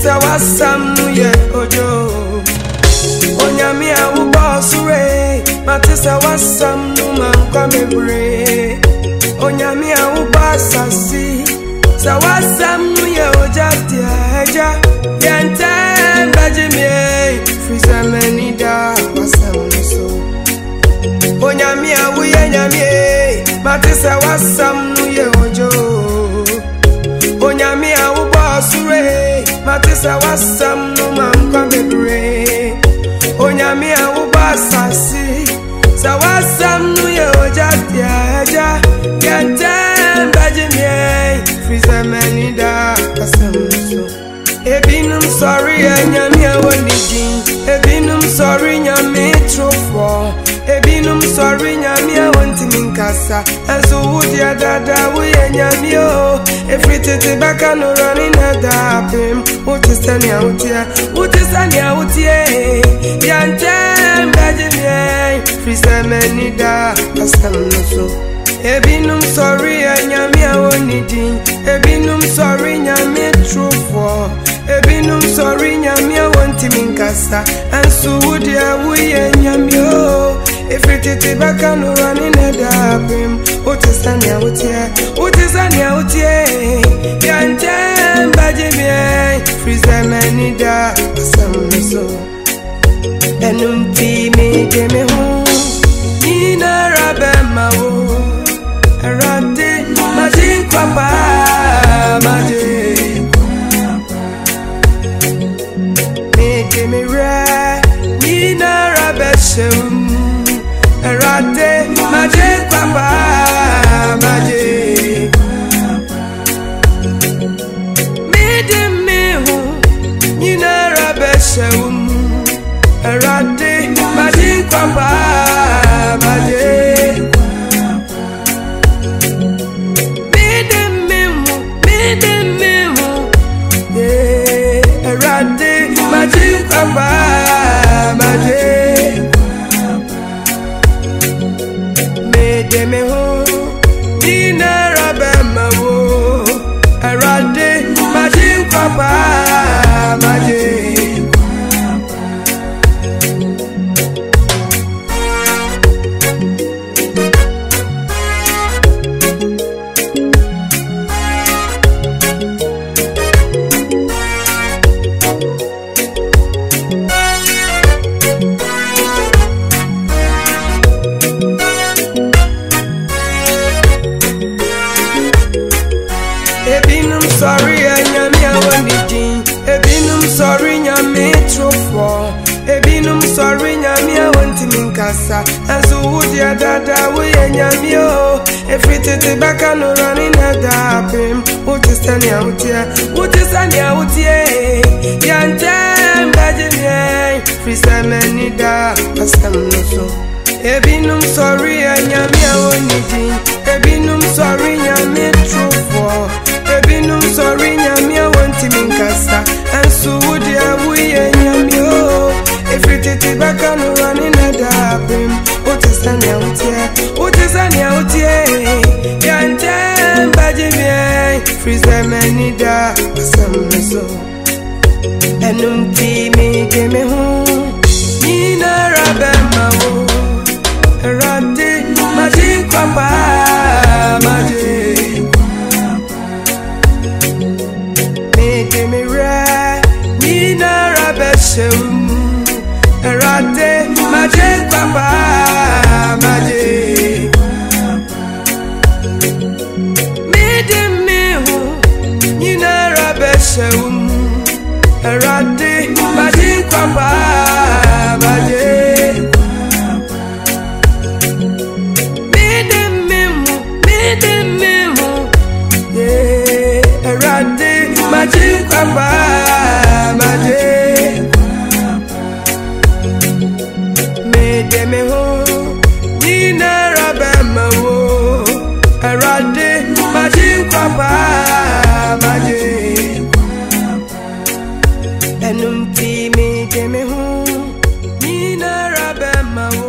Matisa wasam ye ojo. Onyami awu bosure. Matisa wasam numan kwamebre. Onyami awu basasi. Sawasam ye ojatia eja. Yente bajimie. Friza menida wasam so. Onyami awu ye nyami. Matisa wasam ye ojo. Onyami awu bosure. Matisa wasam numan kwamebre. Onyami awu basasi. Sawasam ye ojatia eja. Yente bajimie. Friza menida wasam so. Ebinum sorry nyami awonijin. Ebinum sorry nyami trofo. Ebinum sorry nyami awontinkasa. Enso wudi adada we nyami o. Efritete baka no running adapim. Utisani autie, utisani autie. Yante bajimie. Friza menida wasam so. Ebinum sorry nyami awonijin. Ebinum sorry nyami trofo. Ebinum sorry nyami awontinkasa. Enso wudi awuye nyami o. Efritete baka no running adapim. Utisani autie, utisani autie. Yante bajimie. Friza menida wasam so. Enum ti me deme hu. Ina rabema wo. Rante majin kwapa majin make me ra nina rabeshum. Rante majin kwapa majin me hu nina rabeshum. Rante majin kwapa majin Majin kwapa majin mede me ho nina rabema wo. Arade majin kwapa majin sorry nyami awonijin. Ebinum sorry nyami trofo. Ebinum sorry nyami awontinkasa. Enso wudi adada we nyami o. Efritete baka no running adapim. Utisani autie. Yante bajimie. Friza menida wasam so. Ebinum sorry nyami awonijin. Ebinum sorry nyami trofo. Ebinum sorry nyami awontinkasa. Enso wudi awuye nyami o. Efritete baka no running adapim. Utisani autie. Yante bajimie. Friza menida wasam so. Enum ti me deme hu. Nina rabema wo. Rante majin kwapa majin make me ra nina rabeshum. Rante majin kwapa majin me hu nina rabeshum. Rante majin kwapa majin majin kwapa majin mede me ho nina rabema wo. Arade majin kwapa majin enum ti mede me ho nina rabema wo.